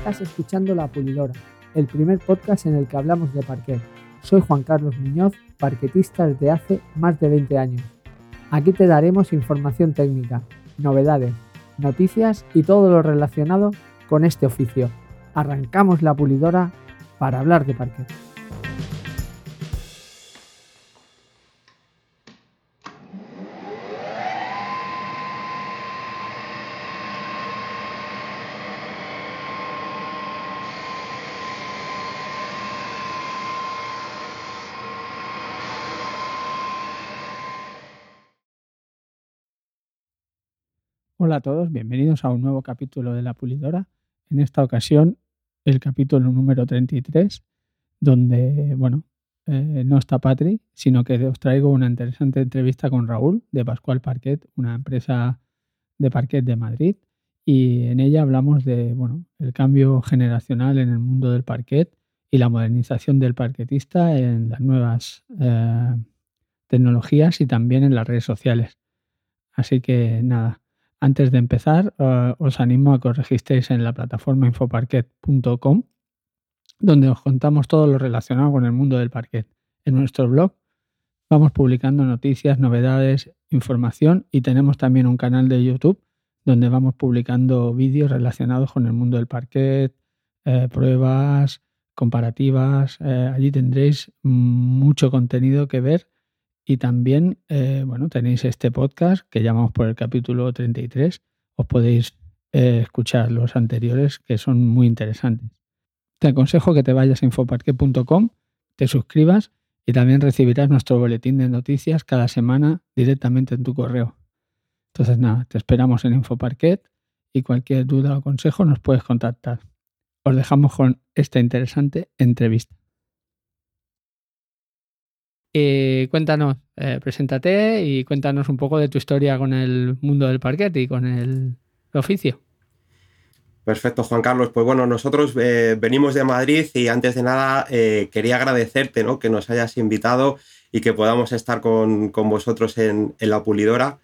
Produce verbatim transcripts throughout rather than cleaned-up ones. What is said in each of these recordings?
Estás escuchando La Pulidora, el primer podcast en el que hablamos de parquet. Soy Juan Carlos Muñoz, parquetista desde hace más de veinte años. Aquí te daremos información técnica, novedades, noticias y todo lo relacionado con este oficio. Arrancamos La Pulidora para hablar de parquet. Hola a todos, bienvenidos a un nuevo capítulo de La Pulidora. En esta ocasión, el capítulo número treinta y tres, donde, bueno, eh, no está Patri, sino que os traigo una interesante entrevista con Raúl de Pascual Parquet, una empresa de parquet de Madrid, y en ella hablamos de, bueno, el cambio generacional en el mundo del parquet y la modernización del parquetista en las nuevas eh, tecnologías y también en las redes sociales. Así que nada. Antes de empezar, uh, os animo a que os registréis en la plataforma infoparquet punto com, donde os contamos todo lo relacionado con el mundo del parquet. En nuestro blog vamos publicando noticias, novedades, información y tenemos también un canal de YouTube donde vamos publicando vídeos relacionados con el mundo del parquet, eh, pruebas, comparativas. Eh, allí tendréis mucho contenido que ver. Y también, eh, bueno, tenéis este podcast que llamamos por el capítulo treinta y tres. Os podéis eh, escuchar los anteriores que son muy interesantes. Te aconsejo que te vayas a infoparquet punto com, te suscribas y también recibirás nuestro boletín de noticias cada semana directamente en tu correo. Entonces nada, te esperamos en Infoparquet y cualquier duda o consejo nos puedes contactar. Os dejamos con esta interesante entrevista. Y cuéntanos, eh, preséntate y cuéntanos un poco de tu historia con el mundo del parquet y con el oficio. Perfecto, Juan Carlos. Pues bueno, nosotros eh, venimos de Madrid y antes de nada eh, quería agradecerte, ¿no?, que nos hayas invitado y que podamos estar con, con vosotros en, en La Pulidora.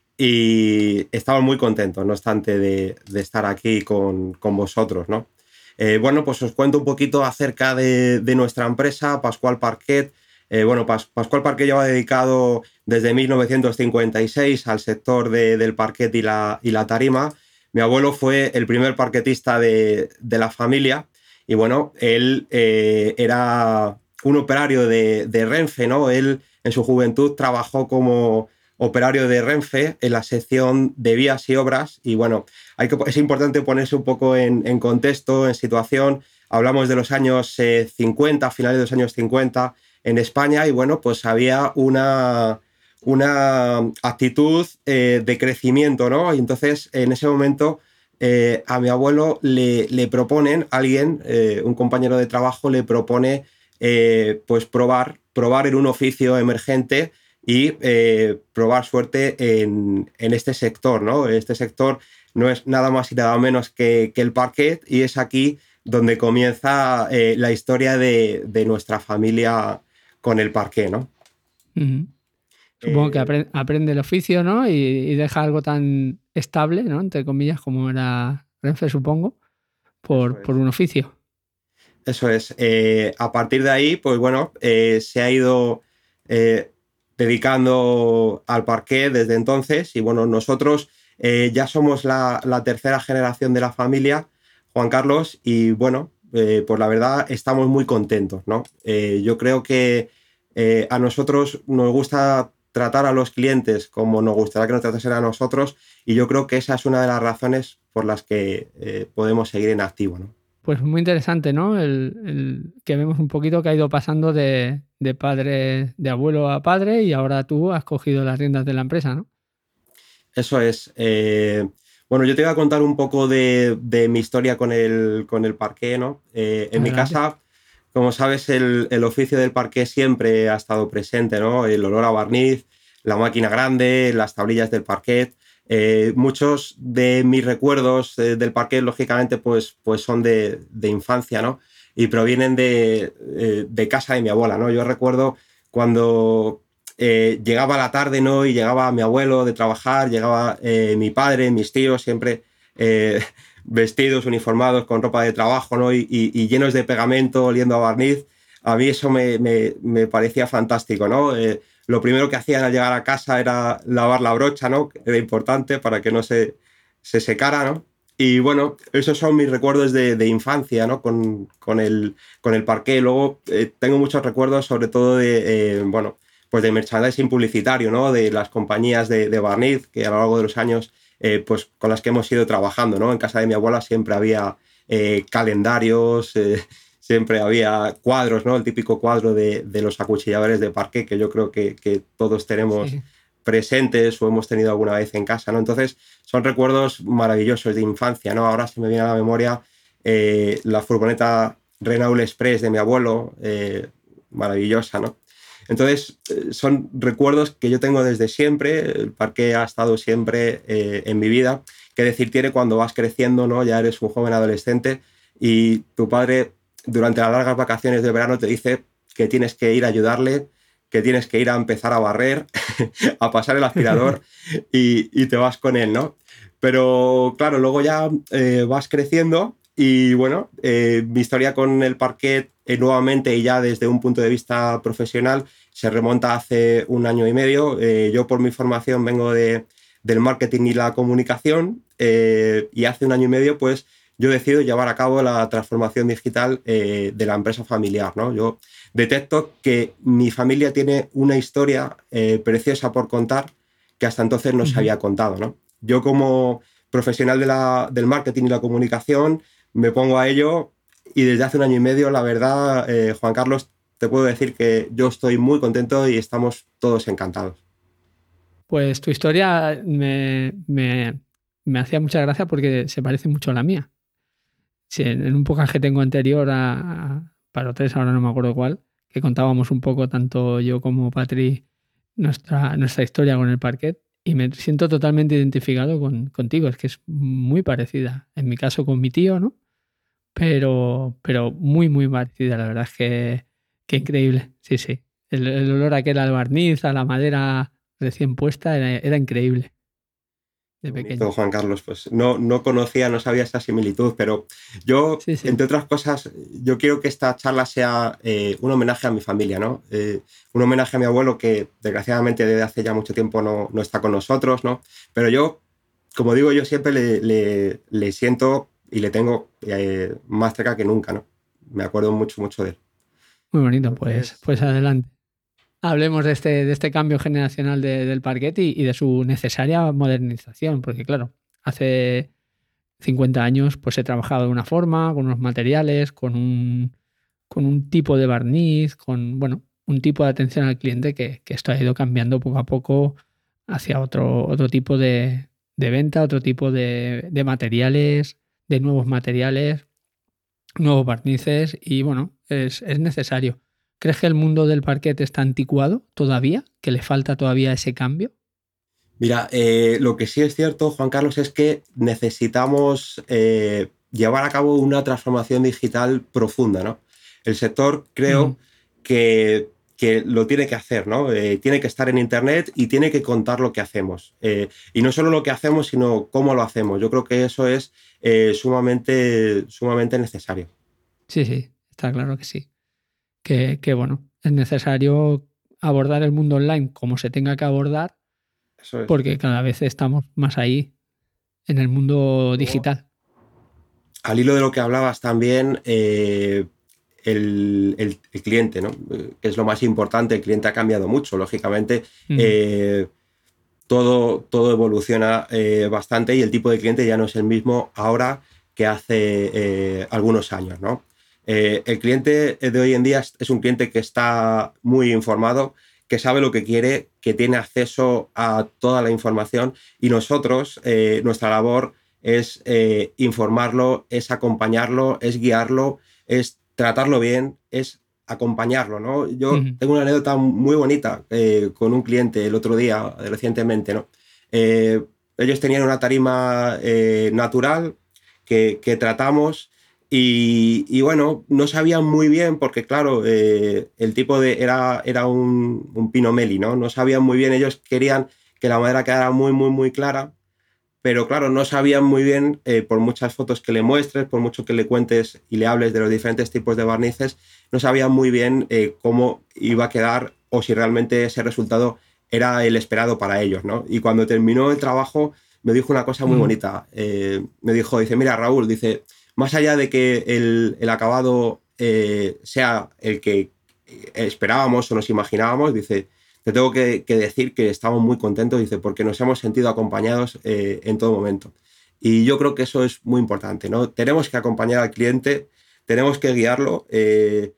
Y estamos muy contentos, no obstante, de, de estar aquí con, con vosotros, ¿no? Eh, bueno, pues os cuento un poquito acerca de, de nuestra empresa, Pascual Parquet. Eh, bueno, Pas- Pascual Parquet lleva dedicado desde mil novecientos cincuenta y seis al sector de, del parquet y la, y la tarima. Mi abuelo fue el primer parquetista de, de la familia y bueno, él eh, era un operario de, de Renfe, ¿no? Él en su juventud trabajó como operario de Renfe en la sección de vías y obras y bueno, hay que, es importante ponerse un poco en, en contexto, en situación. Hablamos de los años eh, cincuenta, finales de los años cincuenta en España y bueno, pues había una... una actitud eh, de crecimiento, ¿no? Y entonces, en ese momento, eh, a mi abuelo le, le proponen, alguien, eh, un compañero de trabajo, le propone eh, pues probar, probar en un oficio emergente y eh, probar suerte en, en este sector, ¿no? Este sector no es nada más y nada menos que, que el parquet y es aquí donde comienza eh, la historia de, de nuestra familia con el parquet, ¿no? Uh-huh. Supongo eh, que aprende, aprende el oficio, ¿no? Y, y deja algo tan estable, ¿no?, entre comillas, como era Renfe, supongo, por, es. por un oficio. Eso es. Eh, a partir de ahí, pues bueno, eh, se ha ido eh, dedicando al parquet desde entonces y bueno, nosotros eh, ya somos la, la tercera generación de la familia, Juan Carlos, y bueno, eh, pues la verdad estamos muy contentos, ¿no? Eh, yo creo que eh, a nosotros nos gusta tratar a los clientes como nos gustaría que nos tratasen a nosotros y yo creo que esa es una de las razones por las que eh, podemos seguir en activo, ¿no? Pues muy interesante, ¿no? El, el que vemos un poquito que ha ido pasando de, de padre, de abuelo a padre y ahora tú has cogido las riendas de la empresa, ¿no? Eso es. Eh, bueno, yo te voy a contar un poco de, de mi historia con el, con el parquet, ¿no? Eh, en Adelante. Mi casa, como sabes, el, el oficio del parquet siempre ha estado presente, ¿no? El olor a barniz, la máquina grande, las tablillas del parquet. Eh, muchos de mis recuerdos eh, del parquet, lógicamente, pues, pues son de, de infancia, ¿no? Y provienen de, eh, de casa de mi abuela, ¿no? Yo recuerdo cuando eh, llegaba la tarde, ¿no? Y llegaba mi abuelo de trabajar, llegaba eh, mi padre, mis tíos, siempre eh, vestidos, uniformados, con ropa de trabajo, ¿no? y, y, y llenos de pegamento, oliendo a barniz. A mí eso me, me, me parecía fantástico, ¿no? Eh, lo primero que hacían al llegar a casa era lavar la brocha, ¿no? Era importante para que no se, se secara, ¿no? Y bueno, esos son mis recuerdos de, de infancia, ¿no? Con, con, el, con el parqué. Luego eh, tengo muchos recuerdos sobre todo de, eh, bueno, pues de merchandising publicitario, ¿no? De las compañías de, de barniz que a lo largo de los años, eh, pues con las que hemos ido trabajando, ¿no? En casa de mi abuela siempre había eh, calendarios, eh, siempre había cuadros, ¿no? El típico cuadro de, de los acuchilladores de parqué, que yo creo que, que todos tenemos Sí. presentes o hemos tenido alguna vez en casa, ¿no? Entonces, son recuerdos maravillosos de infancia, ¿no? Ahora se me viene a la memoria eh, la furgoneta Renault Express de mi abuelo, eh, maravillosa, ¿no? Entonces, eh, son recuerdos que yo tengo desde siempre. El parqué ha estado siempre eh, en mi vida. Qué decir tiene cuando vas creciendo, ¿no? Ya eres un joven adolescente y tu padre durante las largas vacaciones de verano te dice que tienes que ir a ayudarle, que tienes que ir a empezar a barrer, a pasar el aspirador y, y te vas con él, ¿no? Pero claro, luego ya eh, vas creciendo y bueno, eh, mi historia con el parquet eh, nuevamente y ya desde un punto de vista profesional se remonta hace un año y medio. Eh, yo por mi formación vengo de, del marketing y la comunicación eh, y hace un año y medio pues yo decido llevar a cabo la transformación digital eh, de la empresa familiar, ¿no? Yo detecto que mi familia tiene una historia eh, preciosa por contar que hasta entonces no se Ujú. había contado, ¿no? Yo como profesional de la, del marketing y la comunicación me pongo a ello y desde hace un año y medio, la verdad, eh, Juan Carlos, te puedo decir que yo estoy muy contento y estamos todos encantados. Pues tu historia me, me, me hacía mucha gracia porque se parece mucho a la mía. Sí, en en un podcast que tengo anterior a, a para tres, ahora no me acuerdo cuál, que contábamos un poco, tanto yo como Patri, nuestra, nuestra historia con el parquet, y me siento totalmente identificado con, contigo. Es que es muy parecida. En mi caso con mi tío, ¿no? Pero, pero muy, muy parecida. La verdad es que, que increíble. Sí, sí. El, el olor aquel al barniz, a la madera recién puesta, era, era increíble Qué de bonito, pequeño. Juan Carlos. Pues no, no conocía, no sabía esa similitud, pero yo, Sí, sí. entre otras cosas, yo quiero que esta charla sea eh, un homenaje a mi familia, ¿no? Eh, un homenaje a mi abuelo que desgraciadamente desde hace ya mucho tiempo no, no está con nosotros, ¿no? Pero yo, como digo, yo siempre le, le, le siento y le tengo eh, más cerca que nunca, ¿no? Me acuerdo mucho, mucho de él. Muy bonito. Pues, Entonces, pues adelante. Hablemos de este, de este cambio generacional de- del parquet y, y de su necesaria modernización, porque claro, hace cincuenta años pues he trabajado de una forma, con unos materiales, con un, con un tipo de barniz, con bueno, un tipo de atención al cliente que, que esto ha ido cambiando poco a poco hacia otro, otro tipo de, de venta, otro tipo de, de materiales, de nuevos materiales, nuevos barnices y bueno, es, es necesario. ¿Crees que el mundo del parquet está anticuado todavía? ¿Que le falta todavía ese cambio? mira, eh, lo que sí es cierto, Juan Carlos, es que necesitamos eh, llevar a cabo una transformación digital profunda, ¿no? El sector Ujú. creo que, que lo tiene que hacer, ¿no? Eh, tiene que estar en Internet y tiene que contar lo que hacemos. Eh, y no solo lo que hacemos, sino cómo lo hacemos. Yo creo que eso es eh, sumamente, sumamente necesario. Sí, sí, está claro que sí. Que, que bueno, es necesario abordar el mundo online como se tenga que abordar, Eso es. porque cada vez estamos más ahí en el mundo Luego, digital. al hilo de lo que hablabas también, eh, el, el, el, cliente, ¿no? Eh, que es lo más importante, el cliente ha cambiado mucho, lógicamente. Mm. Eh, todo, todo evoluciona eh, bastante y el tipo de cliente ya no es el mismo ahora que hace eh, algunos años, ¿no? Eh, el cliente de hoy en día es un cliente que está muy informado, que sabe lo que quiere, que tiene acceso a toda la información y nosotros, eh, nuestra labor es eh, informarlo, es acompañarlo, es guiarlo, es tratarlo bien, es acompañarlo, ¿no? Yo Ujú. tengo una anécdota muy bonita eh, con un cliente el otro día, recientemente, ¿no? Eh, ellos tenían una tarima eh, natural que, que tratamos y, y, bueno, no sabían muy bien porque, claro, eh, el tipo de era, era un, un pino meli, ¿no? No sabían muy bien, ellos querían que la madera quedara muy, muy, muy clara, pero claro, no sabían muy bien, eh, por muchas fotos que le muestres, por mucho que le cuentes y le hables de los diferentes tipos de barnices, no sabían muy bien eh, cómo iba a quedar o si realmente ese resultado era el esperado para ellos, ¿no? Y cuando terminó el trabajo me dijo una cosa muy Mm, bonita. Eh, me dijo, dice, mira Raúl, dice, más allá de que el, el acabado eh, sea el que esperábamos o nos imaginábamos, dice, te tengo que, que decir que estamos muy contentos, dice, porque nos hemos sentido acompañados eh, en todo momento. Y yo creo que eso es muy importante, ¿no? Tenemos que acompañar al cliente, tenemos que guiarlo. Eh,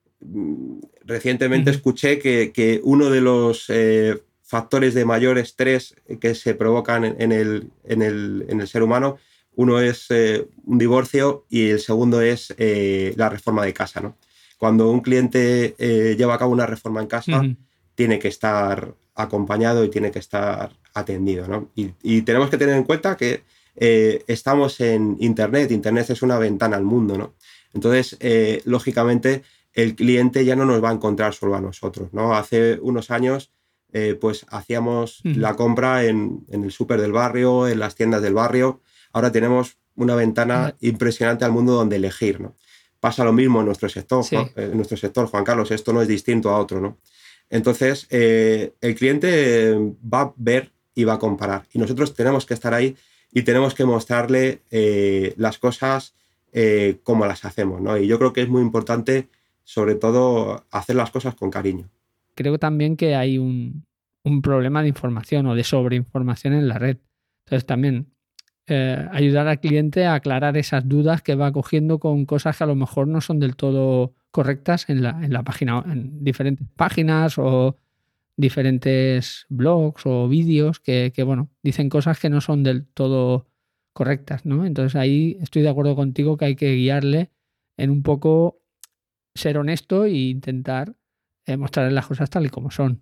recientemente ujú. escuché que, que uno de los eh, factores de mayor estrés que se provocan en, en, el, en, el, en el ser humano, uno es eh, un divorcio y el segundo es eh, la reforma de casa, ¿no? Cuando un cliente eh, lleva a cabo una reforma en casa, Ujú. tiene que estar acompañado y tiene que estar atendido, ¿no? Y, y tenemos que tener en cuenta que eh, estamos en Internet, Internet es una ventana al mundo, ¿no? Entonces, eh, lógicamente, el cliente ya no nos va a encontrar solo a nosotros, ¿no? Hace unos años, eh, pues hacíamos Ujú. la compra en, en el súper del barrio, en las tiendas del barrio. Ahora tenemos una ventana Ya. impresionante al mundo donde elegir, ¿no? Pasa lo mismo en nuestro sector, Juan, Sí, en nuestro sector, Juan Carlos, esto no es distinto a otro, ¿no? Entonces, eh, el cliente eh, va a ver y va a comparar. Y nosotros tenemos que estar ahí y tenemos que mostrarle eh, las cosas eh, como las hacemos, ¿no? Y yo creo que es muy importante, sobre todo, hacer las cosas con cariño. creo también que hay un, un problema de información o de sobreinformación en la red. Entonces también eh, ayudar al cliente a aclarar esas dudas que va cogiendo con cosas que a lo mejor no son del todo correctas en la, en la página, en diferentes páginas o diferentes blogs o vídeos que, que, bueno, dicen cosas que no son del todo correctas, ¿no? Entonces ahí estoy de acuerdo contigo que hay que guiarle en un poco ser honesto e intentar eh, mostrarle las cosas tal y como son.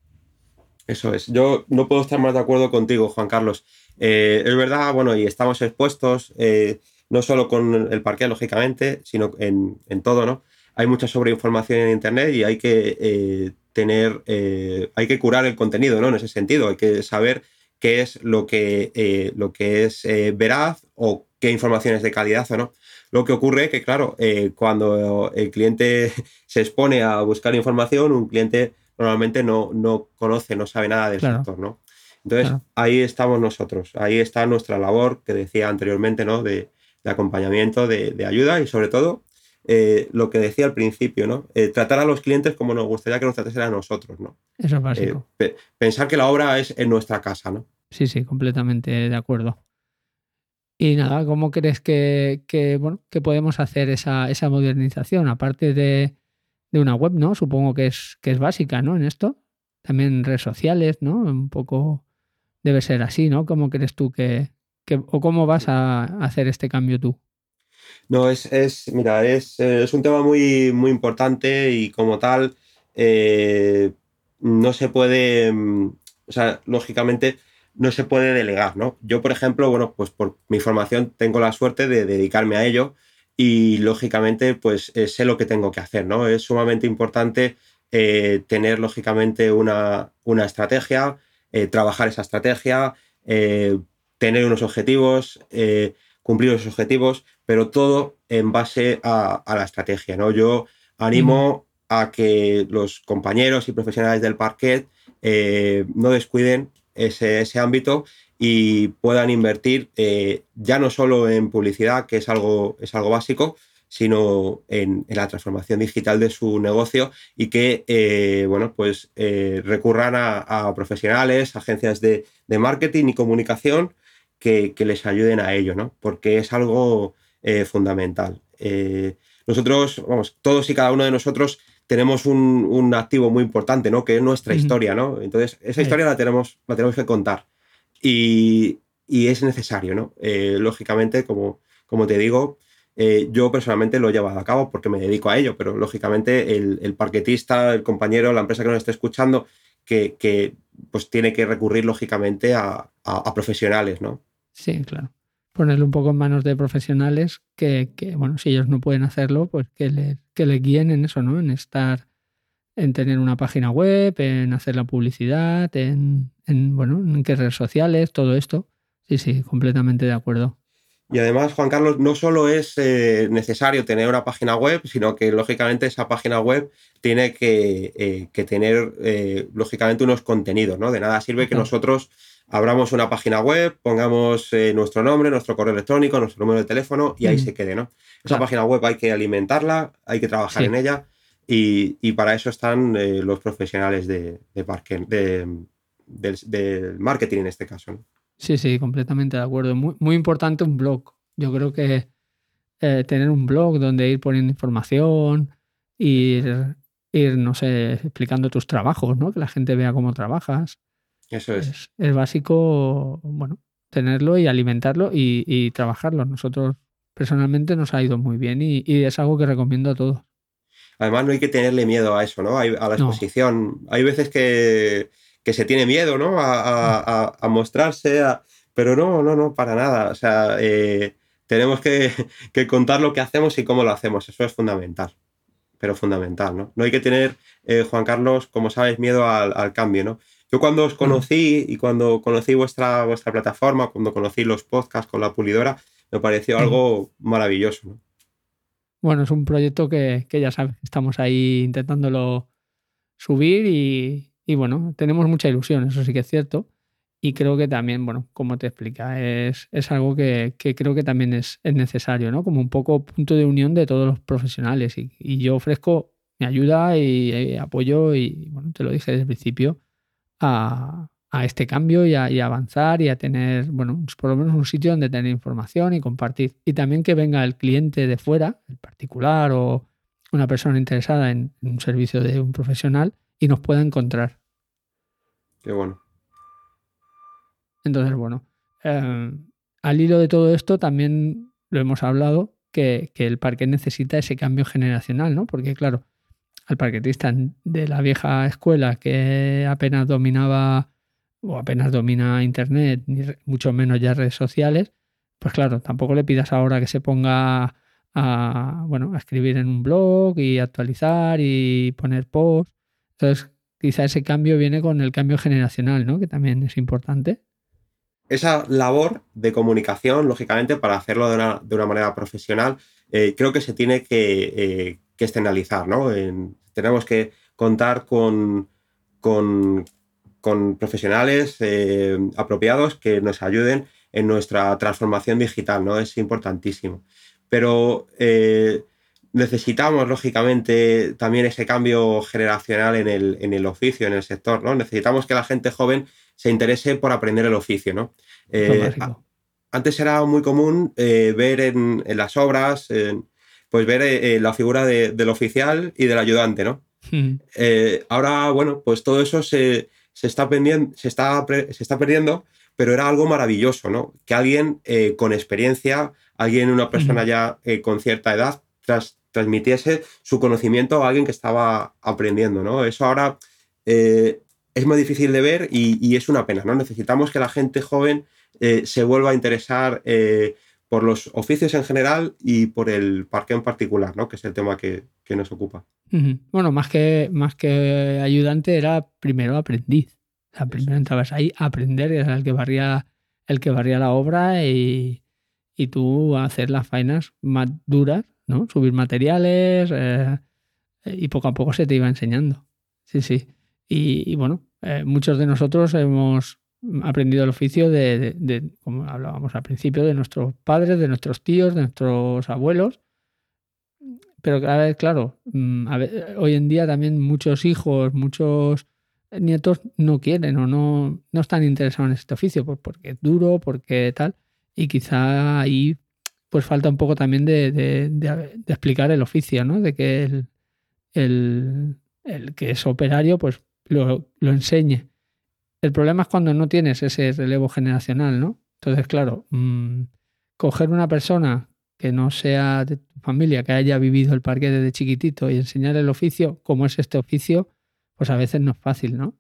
Eso es. Yo no puedo estar más de acuerdo contigo, Juan Carlos. Eh, es verdad, bueno, y estamos expuestos, eh, no solo con el parqué, lógicamente, sino en, en todo, ¿no? Hay mucha sobreinformación en Internet y hay que eh, tener, eh, hay que curar el contenido, ¿no? En ese sentido, hay que saber qué es lo que, eh, lo que es eh, veraz o qué información es de calidad o no. Lo que ocurre es que, claro, eh, cuando el cliente se expone a buscar información, un cliente normalmente no, no conoce, no sabe nada del Claro, sector, ¿no? Entonces, claro. ahí estamos nosotros, ahí está nuestra labor que decía anteriormente, ¿no? De, de acompañamiento, de, de, ayuda y sobre todo eh, lo que decía al principio, ¿no? Eh, tratar a los clientes como nos gustaría que nos tratasen a nosotros, ¿no? Eso es Eh, básico. pe pensar que la obra es en nuestra casa, ¿no? Sí, sí, completamente de acuerdo. Y nada, ¿cómo crees que, que, bueno, que podemos hacer esa, esa modernización? Aparte de, de una web, ¿no? Supongo que es, que es básica, ¿no? En esto. También redes sociales, ¿no? Un poco debe ser así, ¿no? ¿Cómo crees tú que, que o cómo vas a hacer este cambio tú? No, es, es mira, es, eh, es un tema muy, muy importante y como tal, eh, no se puede, mm, o sea, lógicamente no se puede delegar, ¿no? Yo, por ejemplo, bueno, pues por mi formación tengo la suerte de dedicarme a ello y lógicamente, pues eh, sé lo que tengo que hacer, ¿no? Es sumamente importante eh, tener, lógicamente, una, una estrategia, eh, trabajar esa estrategia, eh, tener unos objetivos, eh, cumplir los objetivos, pero todo en base a, a la estrategia, ¿no? Yo Ujú. animo a que los compañeros y profesionales del parquet eh, no descuiden ese, ese, ámbito y puedan invertir eh, ya no solo en publicidad, que es algo, es algo básico, sino en, en, la transformación digital de su negocio y que eh, bueno, pues, eh, recurran a, a, profesionales, agencias de, de marketing y comunicación que, que, les ayuden a ello, ¿no? Porque es algo eh, fundamental. Eh, nosotros, vamos, todos y cada uno de nosotros tenemos un, un, activo muy importante, ¿no? Que es nuestra Ujú. historia, ¿no? Entonces, esa Eh, historia la tenemos, la tenemos que contar. Y, y es necesario, ¿no? Eh, lógicamente, como, como te digo, eh, yo personalmente lo he llevado a cabo porque me dedico a ello, pero lógicamente el, el parquetista, el compañero, la empresa que nos esté escuchando, que, que pues tiene que recurrir lógicamente a, a, a profesionales, ¿no? sí, claro. Ponerlo un poco en manos de profesionales que, que, bueno, si ellos no pueden hacerlo, pues que le, que le guíen en eso, ¿no? En estar, en tener una página web, en hacer la publicidad, en, en bueno, en qué redes sociales, todo esto. Sí, sí, completamente de acuerdo. Y además, Juan Carlos, no solo es eh, necesario tener una página web, sino que lógicamente esa página web tiene que, eh, que tener eh, lógicamente unos contenidos, ¿no? De nada sirve que Claro. nosotros abramos una página web, pongamos eh, nuestro nombre, nuestro correo electrónico, nuestro número de teléfono y ahí Mm, se quede, ¿no? Esa claro, página web hay que alimentarla, hay que trabajar en sí, ella y, y para eso están eh, los profesionales de, de, parque, de del, del marketing en este caso, ¿no? sí, sí, completamente de acuerdo. Muy, muy importante un blog. Yo creo que eh, tener un blog donde ir poniendo información, Eso es. ir, ir, no sé, explicando tus trabajos, ¿no? Que la gente vea cómo trabajas. Eso es. Es, es básico, bueno, tenerlo y alimentarlo y, y trabajarlo. Nosotros personalmente nos ha ido muy bien y, y es algo que recomiendo a todos. Además, no hay que tenerle miedo a eso, ¿no? Hay- a la No. exposición. Hay veces que, que se tiene miedo, ¿no? A, Mm. a- a- a mostrarse, a- pero no, no, no, para nada. O sea, eh, tenemos que, que contar lo que hacemos y cómo lo hacemos. Eso es fundamental, pero fundamental, ¿no? No hay que tener, eh, Juan Carlos, como sabes, miedo al, al cambio, ¿no? Yo cuando os Claro. conocí y cuando conocí vuestra, vuestra plataforma, cuando conocí los podcasts con la pulidora, me pareció Mm. algo maravilloso, ¿no? Bueno, es un proyecto que, que ya sabes, estamos ahí intentándolo subir y, y bueno, tenemos mucha ilusión, eso sí que es cierto. Y creo que también, bueno, como te explica, es, es algo que, que creo que también es, es necesario, ¿no? Como un poco punto de unión de todos los profesionales. Y, y yo ofrezco mi ayuda y, eh, apoyo y, bueno, te lo dije desde el principio, a, a este cambio y a, y a avanzar y a tener, bueno, pues por lo menos un sitio donde tener información y compartir. Y también que venga el cliente de fuera, el particular o una persona interesada en, en un servicio de un profesional y nos pueda encontrar. Qué bueno. Entonces, bueno, eh, al hilo de todo esto también lo hemos hablado, que, que el parque necesita ese cambio generacional, ¿no? Porque claro, al parquetista de la vieja escuela que apenas dominaba o apenas domina internet, ni re- mucho menos ya redes sociales, pues claro, tampoco le pidas ahora que se ponga a, bueno, a escribir en un blog y actualizar y poner posts. Entonces, quizá ese cambio viene con el cambio generacional, ¿no? Que también es importante. Esa labor de comunicación, lógicamente, para hacerlo de una, de una manera profesional, eh, creo que se tiene que, eh, que externalizar, ¿no? En- tenemos que contar con, con, con profesionales eh, apropiados que nos ayuden en nuestra transformación digital, ¿no? Es importantísimo. Pero eh, necesitamos, lógicamente, también ese cambio generacional en el, en el oficio, en el sector, ¿no? Necesitamos que la gente joven se interese por aprender el oficio, ¿no? Eso es Eh, a- básico. Antes era muy común eh, ver en, en las obras, en- pues ver eh, la figura de- del oficial y del ayudante, ¿no? Eh, ahora, bueno, pues todo eso se, se está, pendien- se, está pre- se está perdiendo, pero era algo maravilloso, ¿no? Que alguien eh, con experiencia, alguien, una persona ya eh, con cierta edad, tras- transmitiese su conocimiento a alguien que estaba aprendiendo, ¿no? Eso ahora eh, es muy difícil de ver y, y es una pena, ¿no? Necesitamos que la gente joven eh, se vuelva a interesar eh, por los oficios en general y por el parqueo en particular, ¿no? Que es el tema que, que nos ocupa. Ujú. Bueno, más que, más que ayudante era primero aprendiz. O sea, Eso primero es. entrabas ahí a aprender, era el que barría, el que barría la obra y, y tú a hacer las faenas más duras, ¿no? Subir materiales eh, y poco a poco se te iba enseñando. Sí, sí. Y, y bueno, eh, muchos de nosotros hemos aprendido el oficio de, de- de, como hablábamos al principio, de nuestros padres, de nuestros tíos, de nuestros abuelos. Pero cada vez, claro, mm, a ve- hoy en día también muchos hijos, muchos nietos no quieren o no, no están interesados en este oficio, pues porque es duro, porque tal, y quizá ahí pues falta un poco también de, de- de- de explicar el oficio, ¿no? De que el, el, el que es operario pues lo, lo enseñe. El problema es cuando no tienes ese relevo generacional, ¿no? Entonces, claro, mm, coger una persona que no sea de tu familia, que haya vivido el parque desde chiquitito y enseñar el oficio, como es este oficio, pues a veces no es fácil, ¿no?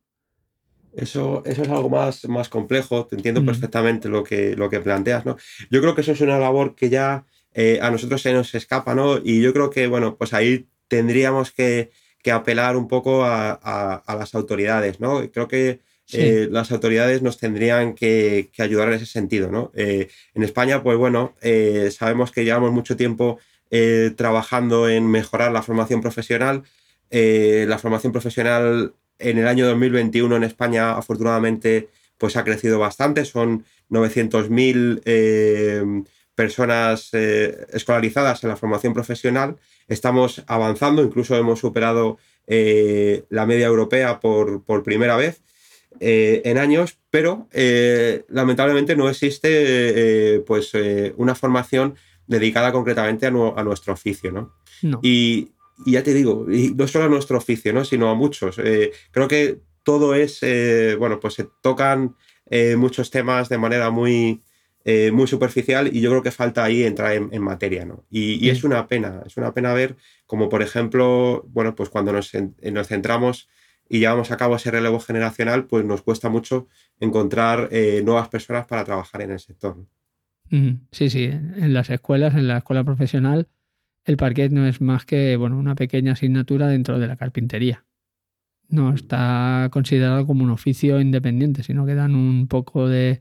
Eso, eso es algo más, más complejo, te entiendo Mm, perfectamente lo que, lo que planteas, ¿no? Yo creo que eso es una labor que ya eh, a nosotros se nos escapa, ¿no? Y yo creo que, bueno, pues ahí tendríamos que, que apelar un poco a, a- a las autoridades, ¿no? Y creo que Sí, eh, las autoridades nos tendrían que, que ayudar en ese sentido, ¿no? Eh, en España, pues bueno, eh, sabemos que llevamos mucho tiempo eh, trabajando en mejorar la formación profesional. Eh, la formación profesional en el año dos mil veintiuno en España, afortunadamente, pues ha crecido bastante. Son novecientos mil eh, personas eh, escolarizadas en la formación profesional. Estamos avanzando, incluso hemos superado eh, la media europea por, por primera vez eh, en años, pero eh, lamentablemente no existe eh, pues, eh, una formación dedicada concretamente a, nu a nuestro oficio, ¿no? no. Y, y, ya te digo, y no solo a nuestro oficio, ¿no? Sino a muchos. Eh, creo que todo es, eh, bueno, pues se tocan eh, muchos temas de manera muy, eh, muy superficial y yo creo que falta ahí entrar en, en materia, ¿no? Y, y es Sí. una pena, es una pena ver como, por ejemplo, bueno, pues cuando nos, nos centramos y llevamos a cabo ese relevo generacional, pues nos cuesta mucho encontrar eh, nuevas personas para trabajar en el sector, ¿no? Mm, sí, sí, en las escuelas, en la escuela profesional, el parquet no es más que, bueno, una pequeña asignatura dentro de la carpintería. No está considerado como un oficio independiente, sino que dan un poco de,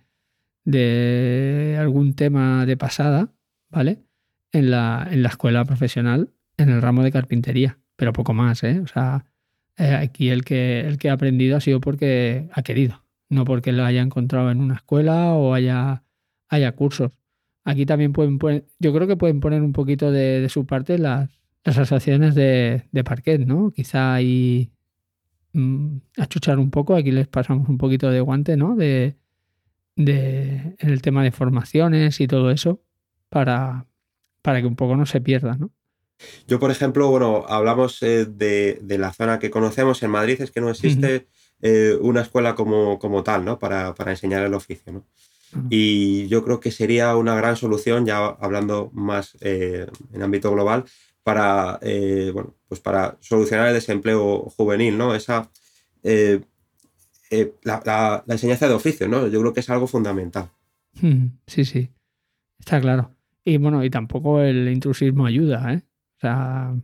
de algún tema de pasada, ¿vale? En la, en la escuela profesional, en el ramo de carpintería, pero poco más, ¿eh? O sea, eh, aquí el que, el que ha aprendido ha sido porque ha querido, no porque lo haya encontrado en una escuela o haya, haya cursos. Aquí también pueden poner, yo creo que pueden poner un poquito de, de su parte las, las asociaciones de, de parquet, ¿no? Quizá ahí mm, achuchar un poco, aquí les pasamos un poquito de guante, ¿no? De, de, en el tema de formaciones y todo eso, para, para que un poco no se pierda, ¿no? Yo, por ejemplo, bueno, hablamos eh, de, de la zona que conocemos en Madrid, es que no Ujú. existe eh, una escuela como, como tal, ¿no? Para, para enseñar el oficio, ¿no? Ah. Y yo creo que sería una gran solución, ya hablando más eh, en ámbito global, para, eh, bueno, pues para solucionar el desempleo juvenil, ¿no? Esa, eh, eh, la, la- la enseñanza de oficio, ¿no? Yo creo que es algo fundamental. Ujú. Sí, sí, está claro. Y bueno, y tampoco el intrusismo ayuda, ¿eh? O sea,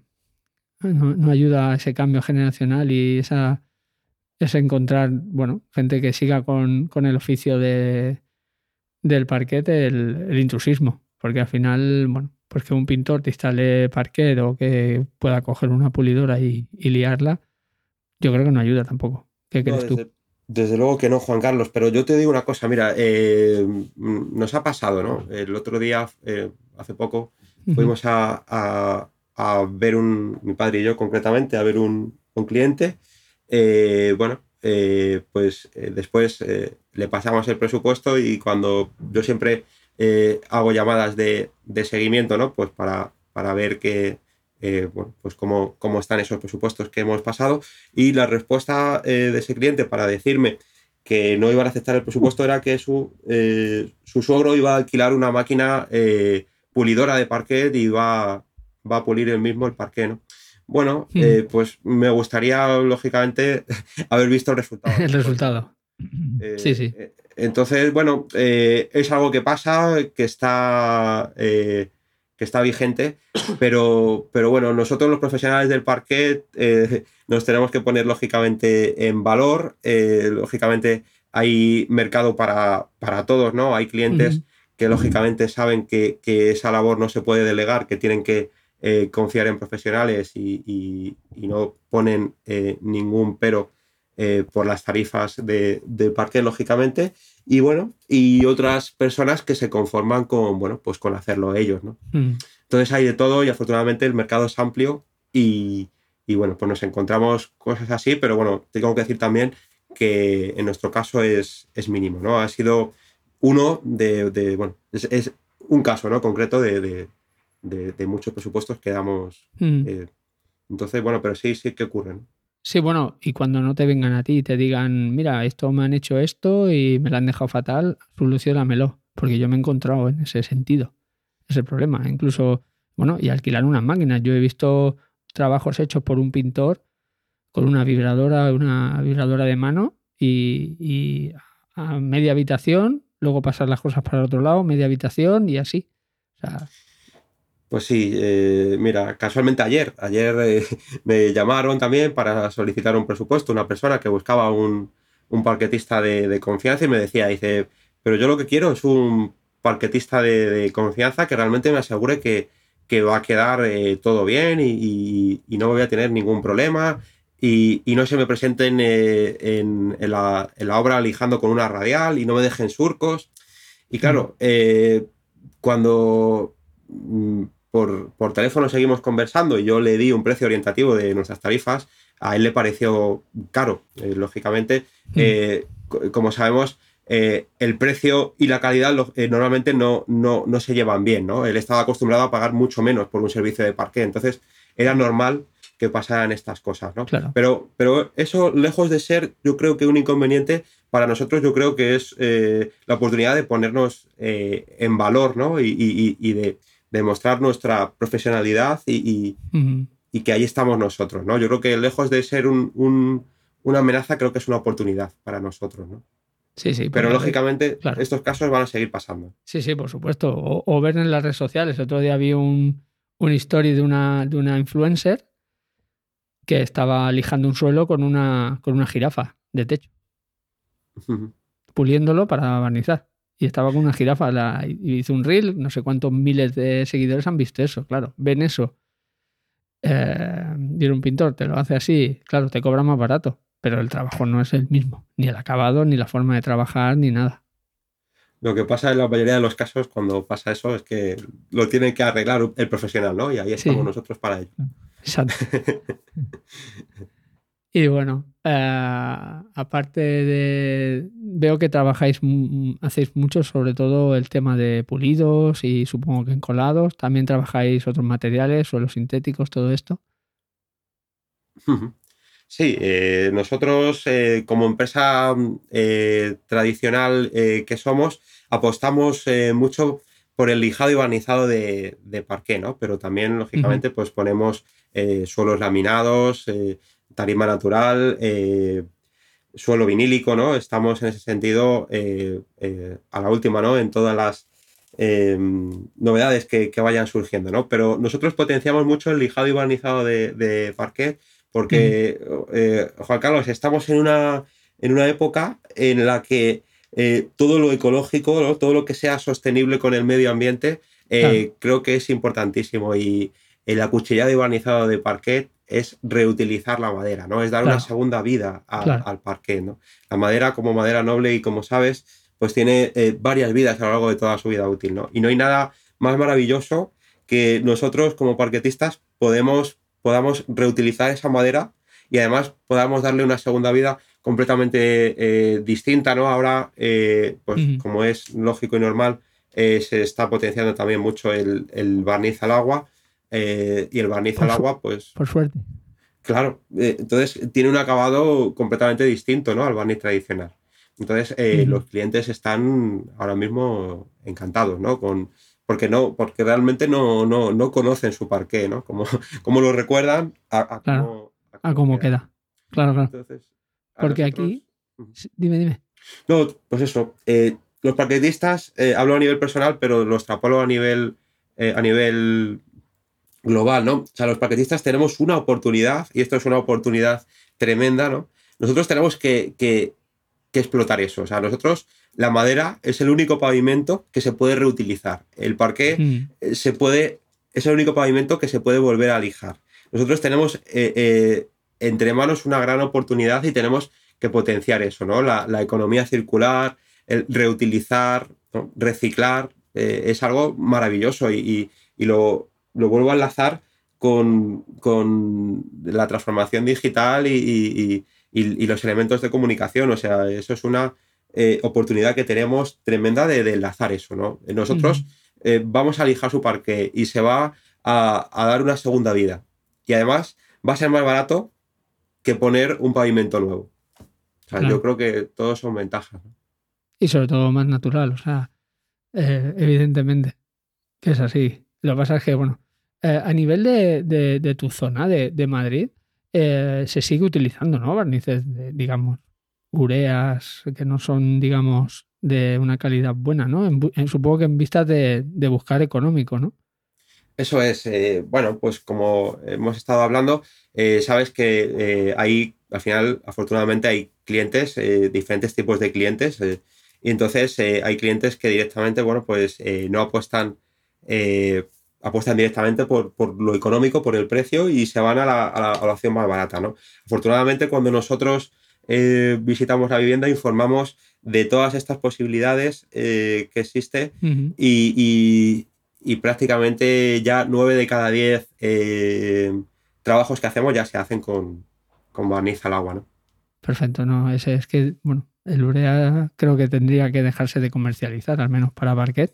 no, no ayuda a ese cambio generacional y esa, es encontrar, bueno, gente que siga con, con el oficio de, del parquet, el, el intrusismo. Porque al final, bueno, pues que un pintor te instale parquet o que pueda coger una pulidora y, y liarla, yo creo que no ayuda tampoco. ¿Qué No, crees tú? desde, desde luego que no, Juan Carlos, pero yo te digo una cosa, mira, eh, mm, nos ha pasado, ¿no? El otro día, eh, hace poco, Ujú, fuimos a, a- a ver un, mi padre y yo concretamente, a ver un, un cliente. Eh, bueno, eh, pues eh, después eh, le pasamos el presupuesto y cuando yo siempre eh, hago llamadas de, de seguimiento, ¿no? Pues para, para ver que, eh, bueno, pues cómo, cómo están esos presupuestos que hemos pasado. Y la respuesta eh, de ese cliente para decirme que no iban a aceptar el presupuesto era que su, eh, su suegro iba a alquilar una máquina eh, pulidora de parquet y va, va a pulir él mismo el parquet, ¿no? Bueno, ujú. eh, pues me gustaría, lógicamente, haber visto el resultado El después, ¿no? resultado. Sí, Eh, sí. eh, entonces, bueno, eh, es algo que pasa, que está, eh, que está vigente, pero, pero bueno, nosotros los profesionales del parquet eh, nos tenemos que poner lógicamente en valor. Eh, lógicamente hay mercado para, para todos, ¿no? Hay Ujú, clientes que lógicamente saben que, que esa labor no se puede delegar, que tienen que eh, confiar en profesionales y, y- y no ponen eh, ningún pero eh, por las tarifas de, del parque, lógicamente. Y bueno, y otras personas que se conforman con, bueno, pues con hacerlo ellos, ¿no? ujú. Entonces hay de todo y afortunadamente el mercado es amplio y, y bueno, pues nos encontramos cosas así, pero bueno, tengo que decir también que en nuestro caso es, es mínimo, ¿no? Ha sido uno de, de bueno, es, es, un caso, ¿no? Concreto de, de, de, de muchos presupuestos que damos. Mm. Eh, entonces, bueno, pero sí, sí que ocurre, ¿no? Sí, bueno, y cuando no te vengan a ti y te digan, mira, esto me han hecho esto y me lo han dejado fatal, solucionamelo, porque yo me he encontrado en ese sentido, ese problema. Incluso, bueno, y alquilar unas máquinas. Yo he visto trabajos hechos por un pintor con una vibradora, una vibradora de mano y, y a media habitación, luego pasar las cosas para el otro lado, media habitación y así. O sea, Pues sí, eh, mira, casualmente ayer, ayer eh, me llamaron también para solicitar un presupuesto, una persona que buscaba un, un parquetista de, de confianza y me decía, dice, pero yo lo que quiero es un parquetista de, de confianza que realmente me asegure que, que va a quedar eh, todo bien y, y, y no voy a tener ningún problema y, y no se me presenten eh, en, en, la, en la obra lijando con una radial y no me dejen surcos. Y claro, eh, cuando mm, por, por teléfono seguimos conversando y yo le di un precio orientativo de nuestras tarifas, a él le pareció caro, eh, lógicamente. Eh, como sabemos, eh, el precio y la calidad lo, eh, normalmente no, no, no se llevan bien, ¿no? Él estaba acostumbrado a pagar mucho menos por un servicio de parqué, entonces era normal que pasaran estas cosas, ¿no? Claro. Pero, pero eso, lejos de ser, yo creo que un inconveniente, para nosotros yo creo que es eh, la oportunidad de ponernos eh, en valor, ¿no? Y, y, y de demostrar nuestra profesionalidad y, y, uh-huh. y que ahí estamos nosotros, ¿no? Yo creo que lejos de ser un, un, una amenaza, creo que es una oportunidad para nosotros, ¿no? Sí, sí. Pero lógicamente claro. estos casos van a seguir pasando. Sí, sí, por supuesto. O, o ver en las redes sociales. Otro día vi un, un story de una, de una influencer que estaba lijando un suelo con una, con una jirafa de techo, uh-huh. puliéndolo para barnizar. Y estaba con una jirafa, la, y hizo un reel, no sé cuántos miles de seguidores han visto eso, claro, ven eso. Eh, y un pintor te lo hace así, claro, te cobra más barato, pero el trabajo no es el mismo, ni el acabado, ni la forma de trabajar, ni nada. Lo que pasa en la mayoría de los casos cuando pasa eso es que lo tiene que arreglar el profesional, ¿no? Y ahí estamos sí. nosotros para ello. Exacto. Y bueno, eh, aparte de... Veo que trabajáis, hacéis mucho sobre todo el tema de pulidos y supongo que encolados. ¿También trabajáis otros materiales, suelos sintéticos, todo esto? Sí, eh, nosotros eh, como empresa eh, tradicional eh, que somos, apostamos eh, mucho por el lijado y barnizado de, de parqué, ¿no? Pero también, lógicamente, uh-huh. pues ponemos eh, suelos laminados, eh, tarima natural, eh, suelo vinílico, ¿no? Estamos en ese sentido eh, eh, a la última, ¿no? En todas las eh, novedades que, que vayan surgiendo, ¿no? Pero nosotros potenciamos mucho el lijado y barnizado de, de parqué porque, uh-huh. eh, Juan Carlos, estamos en una, en una época en la que eh, todo lo ecológico, ¿no? Todo lo que sea sostenible con el medio ambiente, eh, claro. creo que es importantísimo y el acuchillado y barnizado de parquet es reutilizar la madera, ¿no? Es dar claro. una segunda vida a, claro. al parquet, ¿no? La madera, como madera noble y como sabes, pues tiene eh, varias vidas a lo largo de toda su vida útil, ¿no? Y no hay nada más maravilloso que nosotros como parquetistas podemos, podamos reutilizar esa madera y además podamos darle una segunda vida completamente eh, distinta, ¿no? Ahora, eh, pues uh-huh. como es lógico y normal, eh, se está potenciando también mucho el, el barniz al agua. Eh, y el barniz por al agua, pues... Por suerte. Claro, eh, entonces tiene un acabado completamente distinto, ¿no? Al barniz tradicional. Entonces eh, uh-huh. los clientes están ahora mismo encantados, ¿no? Con, porque no, porque realmente no, no, no conocen su parqué, ¿no? Como, como lo recuerdan a, a claro. cómo, a cómo, a cómo queda. queda. Claro, claro. Entonces, porque nosotros... aquí... Dime, dime. No, pues eso. Eh, los parquetistas, eh, hablo a nivel personal, pero lo extrapolo a nivel, eh, a nivel global, ¿no? O sea, los parquetistas tenemos una oportunidad, y esto es una oportunidad tremenda, ¿no? Nosotros tenemos que, que, que explotar eso. O sea, nosotros, la madera es el único pavimento que se puede reutilizar. El parqué mm. se puede, es el único pavimento que se puede volver a lijar. Nosotros tenemos eh, eh, entre manos una gran oportunidad y tenemos que potenciar eso, ¿no? La, la economía circular, el reutilizar, ¿no? Reciclar, eh, es algo maravilloso y, y, y lo... lo vuelvo a enlazar con, con la transformación digital y, y, y, y los elementos de comunicación. O sea, eso es una eh, oportunidad que tenemos tremenda de, de enlazar eso, ¿no? Nosotros uh-huh. eh, vamos a lijar su parque y se va a, a dar una segunda vida. Y además va a ser más barato que poner un pavimento nuevo. O sea, claro. yo creo que todos son ventajas, ¿no? Y sobre todo más natural, o sea, eh, evidentemente que es así. Lo que pasa es que, bueno, eh, a nivel de, de, de tu zona de, de Madrid, eh, se sigue utilizando, ¿no? Barnices, de, digamos, ureas que no son, digamos, de una calidad buena, ¿no? En, en, supongo que en vistas de, de buscar económico, ¿no? Eso es. Eh, bueno, pues como hemos estado hablando, eh, sabes que eh, hay al final, afortunadamente, hay clientes, eh, diferentes tipos de clientes, eh, y entonces eh, hay clientes que directamente, bueno, pues eh, no apuestan, eh, apuestan directamente por, por lo económico, por el precio, y se van a la, a la, a la opción más barata, ¿no? Afortunadamente, cuando nosotros eh, visitamos la vivienda, informamos de todas estas posibilidades eh, que existe, Ujú. y, y, y prácticamente ya nueve de cada diez eh, trabajos que hacemos ya se hacen con, con barniz al agua, ¿no? Perfecto, no, ese es que, bueno, el urea creo que tendría que dejarse de comercializar, al menos para parquet,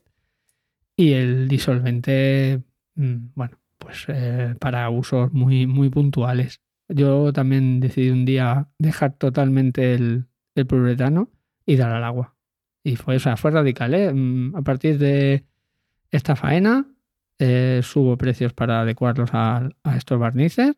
y el disolvente, mm, bueno, pues eh, para usos muy, muy puntuales. Yo también decidí un día dejar totalmente el, el poliuretano y dar al agua. Y fue, o sea, fue radical, ¿eh? Mm, A partir de esta faena, eh, subo precios para adecuarlos a, a estos barnices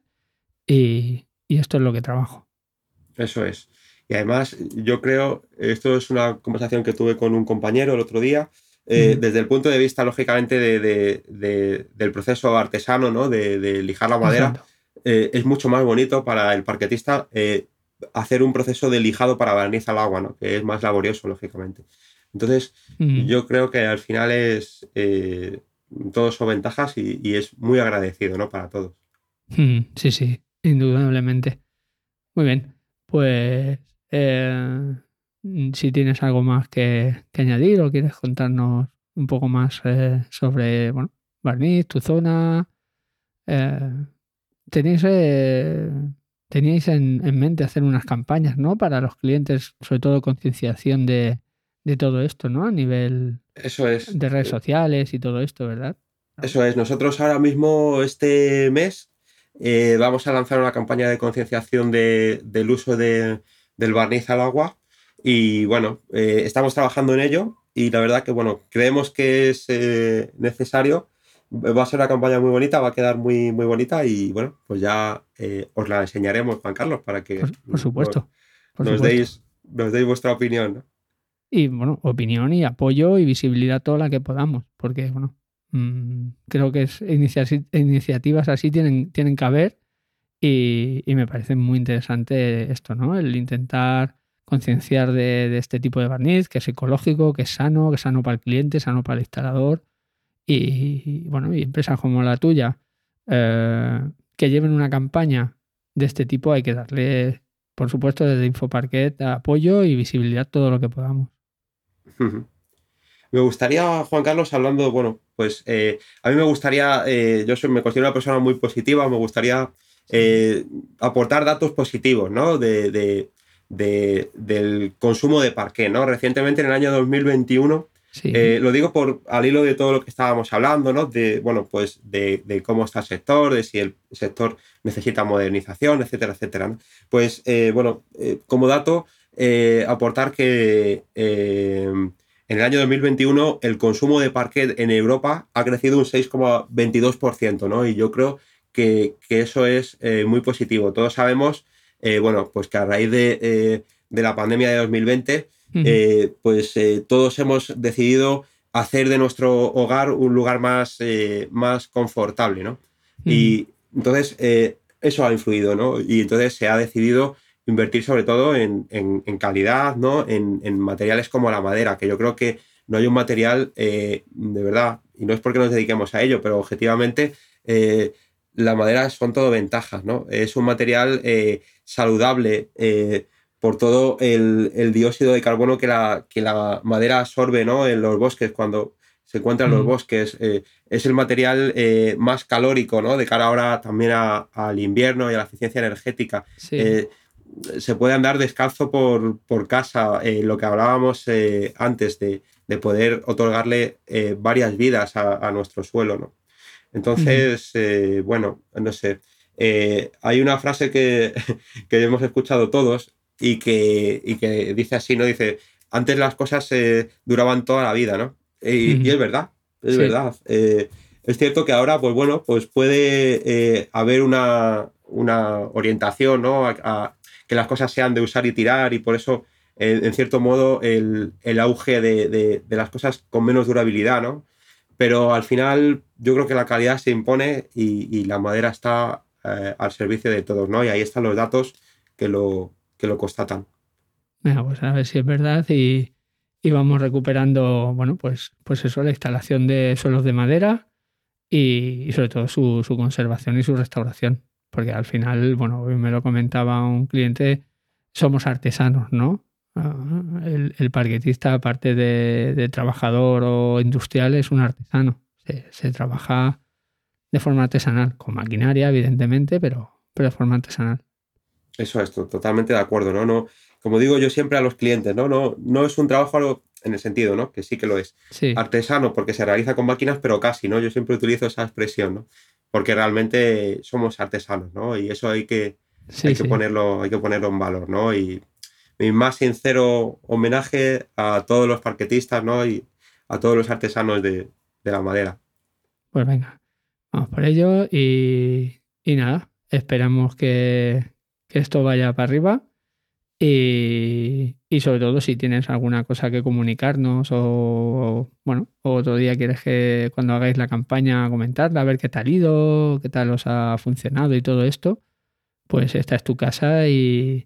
y, y esto es lo que trabajo. Eso es. Y además, yo creo, esto es una conversación que tuve con un compañero el otro día, eh, Ujú. desde el punto de vista, lógicamente, de, de, de, del proceso artesano, ¿no? de, de lijar la madera, Exacto. eh, es mucho más bonito para el parquetista eh, hacer un proceso de lijado para barniz al agua, ¿no? Que es más laborioso, lógicamente. Entonces, Mm. yo creo que al final es, eh, todos son ventajas y, y es muy agradecido, ¿no? Para todos. Mm, sí, sí, indudablemente. Muy bien, pues eh, mm, si tienes algo más que, que añadir o quieres contarnos un poco más eh, sobre, bueno, barniz, tu zona, eh, tenéis, eh, teníais en, en mente hacer unas campañas, ¿no? Para los clientes, sobre todo concienciación de, de todo esto, ¿no? A nivel Eso es. de redes eh, sociales y todo esto, ¿verdad? No. Eso es, nosotros ahora mismo este mes eh, vamos a lanzar una campaña de concienciación de, del uso de, del barniz al agua y bueno, eh, estamos trabajando en ello y la verdad que bueno, creemos que es eh, necesario, va a ser una campaña muy bonita, va a quedar muy, muy bonita y bueno, pues ya eh, os la enseñaremos, Juan Carlos, para que Por, por nos, supuesto, por nos supuesto. deis, nos deis vuestra opinión, ¿no? Y bueno, opinión y apoyo y visibilidad toda la que podamos, porque bueno, mm, creo que es inicia- iniciativas así tienen, tienen que haber y, y me parece muy interesante esto, ¿no? El intentar concienciar de, de este tipo de barniz, que es ecológico, que es sano, que es sano para el cliente, sano para el instalador y, y, bueno, y empresas como la tuya eh, que lleven una campaña de este tipo hay que darle, por supuesto, desde Infoparquet apoyo y visibilidad todo lo que podamos. Me gustaría, Juan Carlos, hablando, bueno, pues eh, a mí me gustaría, eh, yo soy, me considero una persona muy positiva, me gustaría Sí. eh, aportar datos positivos, ¿no? De, de- de- del consumo de parqué, ¿no? Recientemente, en el año dos mil veintiuno, Sí. eh, lo digo por al hilo de todo lo que estábamos hablando, ¿no? De, bueno, pues de, de cómo está el sector, de si el sector necesita modernización, etcétera, etcétera, ¿no? Pues, eh, bueno, eh, como dato, eh, aportar que eh, en el año dos mil veintiuno el consumo de parquet en Europa ha crecido un seis coma veintidós por ciento, ¿no? Y yo creo que, que eso es eh, muy positivo. Todos sabemos, eh, bueno, pues que a raíz de, eh, de la pandemia de dos mil veinte, Ujú. eh, pues eh, todos hemos decidido hacer de nuestro hogar un lugar más, eh, más confortable, ¿no? Ujú. Y entonces eh, eso ha influido, ¿no? Y entonces se ha decidido invertir sobre todo en, en, en calidad, ¿no? En, en, materiales como la madera, que yo creo que no hay un material eh, de verdad, y no es porque nos dediquemos a ello, pero objetivamente eh, la madera son todo ventajas, ¿no? Es un material eh, saludable eh, por todo el, el, dióxido de carbono que la, que la madera absorbe, ¿no? En los bosques cuando se encuentra en los Ujú. bosques. Eh, es el material eh, más calórico, ¿no? De cara ahora también a, al invierno y a la eficiencia energética. Sí. Eh, se puede andar descalzo por, por casa, eh, lo que hablábamos eh, antes de, de, poder otorgarle eh, varias vidas a, a, nuestro suelo, ¿no? Ujú. Entonces, eh, bueno, no sé, eh, hay una frase que, que hemos escuchado todos y que, y que dice así, ¿no? Dice, antes las cosas eh, duraban toda la vida, ¿no? Y, y Ujú. es verdad, es Sí. verdad. Eh, es cierto que ahora, pues bueno, pues puede eh, haber una, una orientación, ¿no? A, a, que las cosas sean de usar y tirar y por eso, eh, en cierto modo, el, el auge de, de, de, las cosas con menos durabilidad, ¿no? Pero al final yo creo que la calidad se impone y, y la madera está eh, al servicio de todos, ¿no? Y ahí están los datos que lo, que lo constatan. Venga, pues a ver si es verdad y, y vamos recuperando, bueno, pues, pues eso, la instalación de suelos de madera y, y sobre todo su, su conservación y su restauración. Porque al final, bueno, hoy me lo comentaba un cliente, somos artesanos, ¿no? Ah, El, el parquetista, aparte de, de trabajador o industrial, es un artesano. Se, se trabaja de forma artesanal, con maquinaria, evidentemente, pero, pero de forma artesanal. Eso es, to- totalmente de acuerdo, ¿no? No, como digo yo siempre a los clientes, ¿no? No, no es un trabajo algo- en el sentido, ¿no? Que sí que lo es. Sí, Artesano porque se realiza con máquinas, pero casi, ¿no? Yo siempre utilizo esa expresión, ¿no? Porque realmente somos artesanos, ¿no? Y eso hay que, hay sí, que sí. ponerlo, hay que ponerlo en valor, ¿no? Y mi más sincero homenaje a todos los parquetistas, ¿no? Y a todos los artesanos de, de la madera. Pues venga, vamos por ello y, y nada, esperamos que, que esto vaya para arriba y, y sobre todo si tienes alguna cosa que comunicarnos o, bueno, o otro día quieres que cuando hagáis la campaña comentarla, a ver qué tal ha ido, qué tal os ha funcionado y todo esto, pues esta es tu casa y,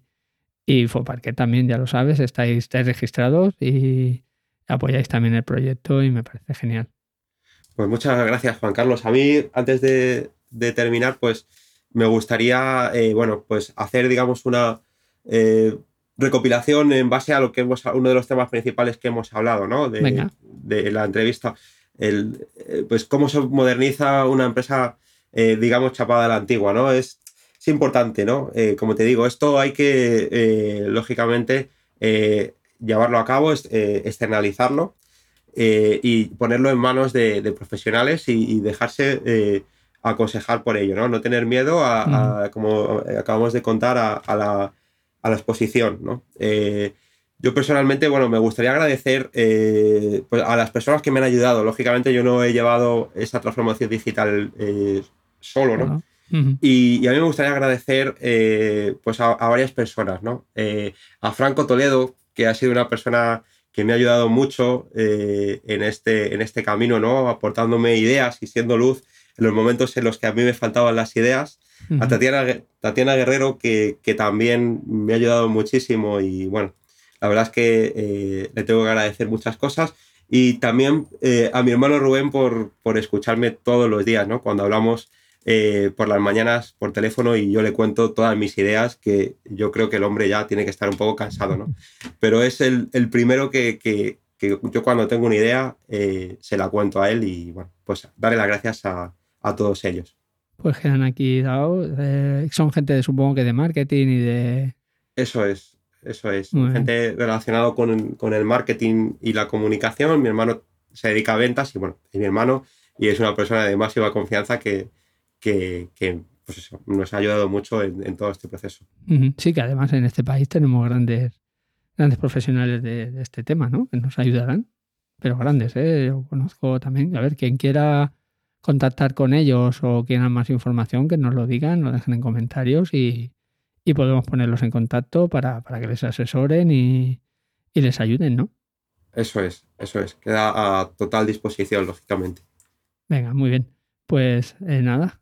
y Foparquet también, ya lo sabes, estáis, estáis registrados y apoyáis también el proyecto y me parece genial. Pues muchas gracias, Juan Carlos. A mí, antes de, de terminar, pues me gustaría, eh, bueno, pues hacer, digamos, una eh, recopilación en base a lo que hemos, uno de los temas principales que hemos hablado, ¿no? De, Venga. de la entrevista, el, eh, pues cómo se moderniza una empresa, eh, digamos, chapada a la antigua, ¿no? Es, es importante, ¿no? Eh, como te digo, esto hay que, eh, lógicamente, eh, llevarlo a cabo, es- eh, externalizarlo eh, y ponerlo en manos de, de profesionales y, y dejarse eh, aconsejar por ello, ¿no? No tener miedo Ujú. a, a, como acabamos de contar, a, a, la, a la exposición, ¿no? Eh, yo personalmente, bueno, me gustaría agradecer eh, pues a las personas que me han ayudado. Lógicamente yo no he llevado esa transformación digital eh, solo, ¿no? Solo. Ujú. Y, y a mí me gustaría agradecer eh, pues a, a varias personas, ¿no? Eh, a Franco Toledo, que ha sido una persona que me ha ayudado mucho eh, en, este, en este camino, ¿no? Aportándome ideas y siendo luz en los momentos en los que a mí me faltaban las ideas. A Ujú. Tatiana, Tatiana Guerrero, que, que también me ha ayudado muchísimo y bueno, la verdad es que eh, le tengo que agradecer muchas cosas. Y también eh, a mi hermano Rubén por, por escucharme todos los días, ¿no? Cuando hablamos eh, por las mañanas por teléfono y yo le cuento todas mis ideas, que yo creo que el hombre ya tiene que estar un poco cansado, ¿no? Pero es el, el primero que, que, que, yo cuando tengo una idea eh, se la cuento a él y bueno, pues darle las gracias a, a todos ellos. Pues quedan aquí dados. Eh, son gente, de, supongo que de marketing y de... Eso es, eso es. Muy bien. Gente relacionada con, con el marketing y la comunicación. Mi hermano se dedica a ventas y bueno, es mi hermano y es una persona de máxima confianza que, que, que pues eso, nos ha ayudado mucho en, en todo este proceso. Ujú. Sí, que además en este país tenemos grandes, grandes profesionales de, de este tema, ¿no? Que nos ayudarán. Pero grandes, ¿eh? Yo conozco también. A ver, quien quiera contactar con ellos o quieran más información, que nos lo digan, lo dejen en comentarios y, y podemos ponerlos en contacto para, para que les asesoren y, y les ayuden, ¿no? Eso es, eso es. Queda a total disposición, lógicamente. Venga, muy bien. Pues eh, nada,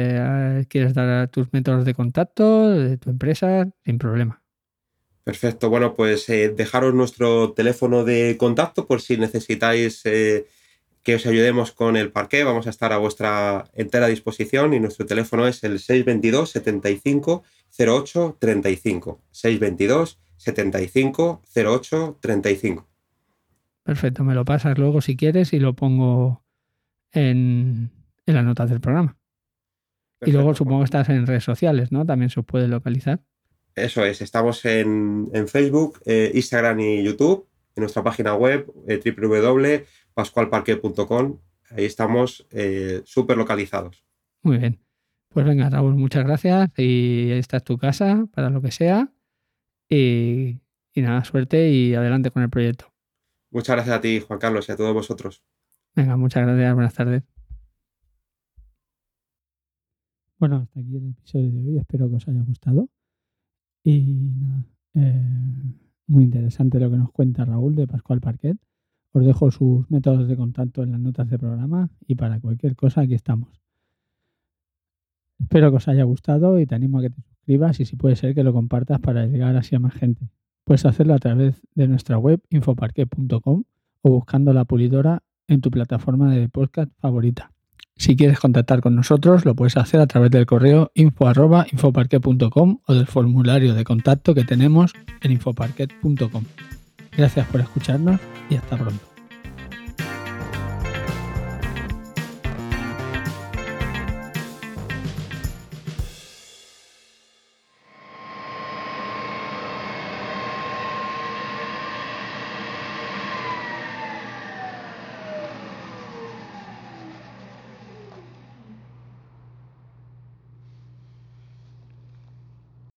eh, ¿quieres dar tus métodos de contacto de tu empresa? Sin problema. Perfecto. Bueno, pues eh, dejaros nuestro teléfono de contacto por si necesitáis eh, que os ayudemos con el parqué. Vamos a estar a vuestra entera disposición y nuestro teléfono es el seis dos dos, setenta y cinco, cero ocho, treinta y cinco. seis dos dos, setenta y cinco, cero ocho, treinta y cinco. Perfecto, me lo pasas luego si quieres y lo pongo en, en las notas del programa. Y luego Perfecto, Juan supongo que Carlos. estás en redes sociales, ¿no? También se os puede localizar. Eso es, estamos en, en Facebook, eh, Instagram y YouTube, en nuestra página web eh, w w w punto pascual parque punto com. Ahí estamos eh, súper localizados. Muy bien. Pues venga, Raúl, muchas gracias y esta es tu casa para lo que sea. Y, y nada, suerte y adelante con el proyecto. Muchas gracias a ti, Juan Carlos, y a todos vosotros. Venga, muchas gracias, buenas tardes. Bueno, hasta aquí el episodio de hoy. Espero que os haya gustado. Y nada, eh, muy interesante lo que nos cuenta Raúl de Pascual Parquet. Os dejo sus métodos de contacto en las notas del programa y para cualquier cosa aquí estamos. Espero que os haya gustado y te animo a que te suscribas y si puede ser que lo compartas para llegar así a más gente. Puedes hacerlo a través de nuestra web infoparquet punto com o buscando La Pulidora en tu plataforma de podcast favorita. Si quieres contactar con nosotros, lo puedes hacer a través del correo info arroba infoparquet punto com o del formulario de contacto que tenemos en infoparquet punto com. Gracias por escucharnos y hasta pronto.